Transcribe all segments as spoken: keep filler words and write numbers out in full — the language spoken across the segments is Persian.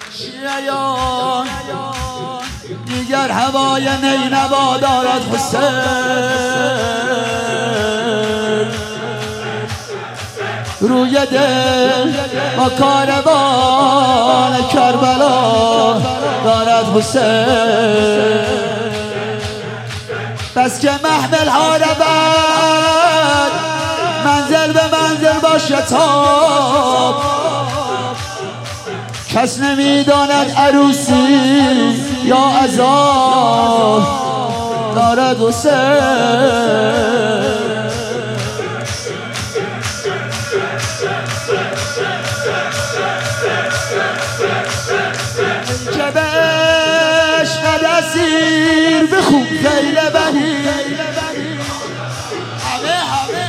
شیعیان دیگر هوای نینوا دارد حسین، روی دل با کاروان کربلا دارد حسین. بس که محمل ها رود منزل به منزل با شتاب، کس نمیداند عروسی یا عذاب دارد حسین. که به عشق اسیر بخون خیل بهی، همه همه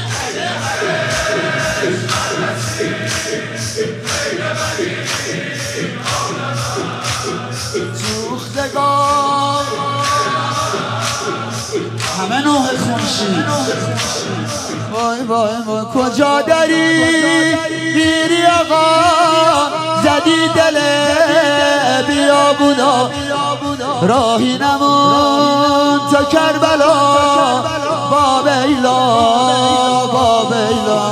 سوختگان همه نوع خونشی. وای وای وای کجا داری میری آقا، زدی دل بیابونا، راهی نمون تا کربلا با بیلا با بیلا.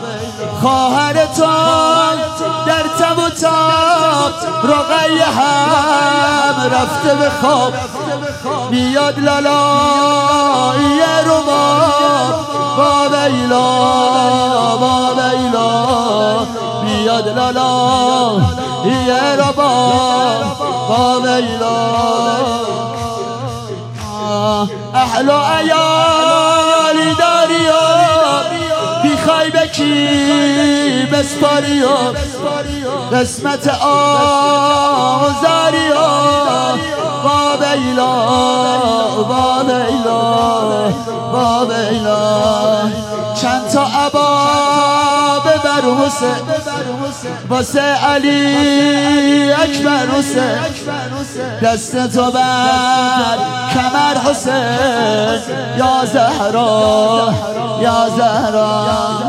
خواهرتان در تب و تاب، رقیه هم رفته به خواب، میاد لالایی رباب با بیلا با بیلا، میاد لالایی رباب با بیلا. اهل و عیالی داری و بیخوای بکی بسپاری و قسمت آزاری و با بیلا با بیلا با بیلا. چند تا عبا ببر حسین واسه علی اکبر حسین، دست تو بر کمر حسین یا زهرا یا زهرا.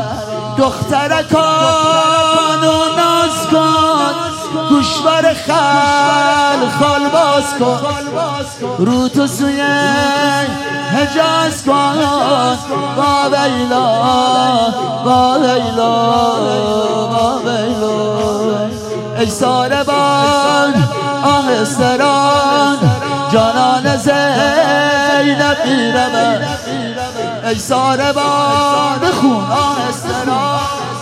دخترکان و ناز کن، گوشوار خل خال باز کن، رو تو سوی حجاز کن با بیلا با بیلا با بیلا. ای ساربان آهستران جانان زینب میرمد، ای ساربان بخون آهستران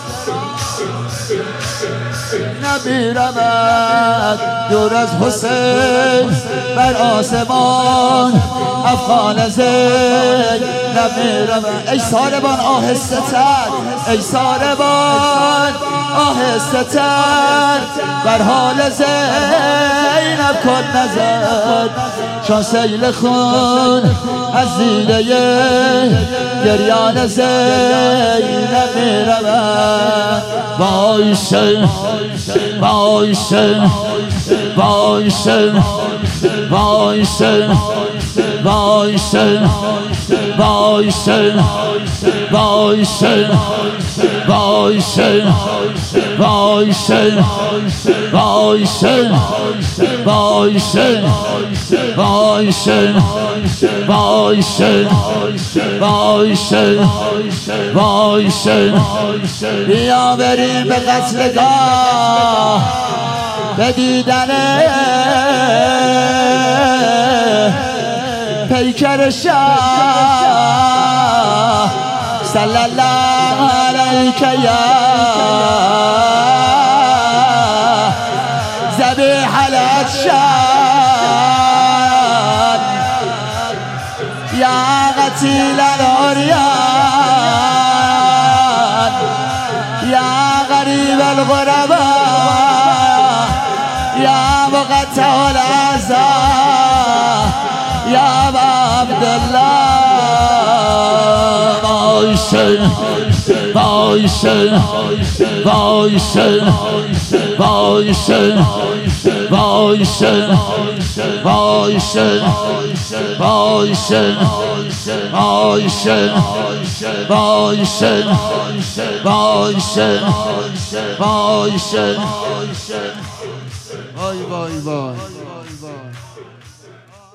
نمیرمد دور از حسین بر آسمان افغان زین نمیرمد. ای ساربان آهسته تر، ای ساربان آهسته تر، بر حال زینب کن نظر، چون سیل خون از دیده گریان زینب میرمد. وایسن وایسن وایسن وایسن وایسن وایسن وایسن وایسن وایسن وایسن وایسن وایسن وایسن وایسن وایسن. بیا بریم به قتلگاه به دیدن پیکر شاه صلی الله علیک یا ذبیح الاشان یا قتیل العریان یا غریب الغرباء یا مقطع الاعضاء یا عبدالله. وایسن وایسن وایسن وایسن وایسن وایسن وایسن وایسن وایسن وایسن وایسن. وای وای وای